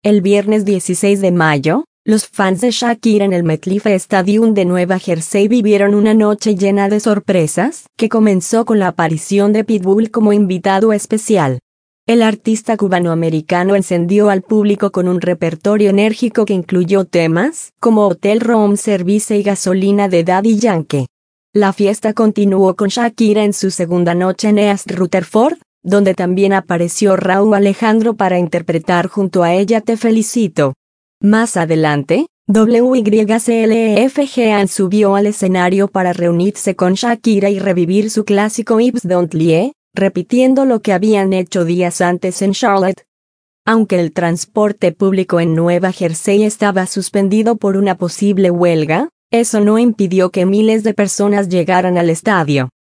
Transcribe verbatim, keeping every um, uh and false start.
El viernes dieciséis de mayo, los fans de Shakira en el MetLife Stadium de Nueva Jersey vivieron una noche llena de sorpresas, que comenzó con la aparición de Pitbull como invitado especial. El artista cubanoamericano encendió al público con un repertorio enérgico que incluyó temas como Hotel Room Service y Gasolina de Daddy Yankee. La fiesta continuó con Shakira en su segunda noche en East Rutherford, donde también apareció Rauw Alejandro para interpretar junto a ella Te Felicito. Más adelante, W Y C L F G subió al escenario para reunirse con Shakira y revivir su clásico Hips Don't Lie, repitiendo lo que habían hecho días antes en Charlotte. Aunque el transporte público en Nueva Jersey estaba suspendido por una posible huelga, eso no impidió que miles de personas llegaran al estadio.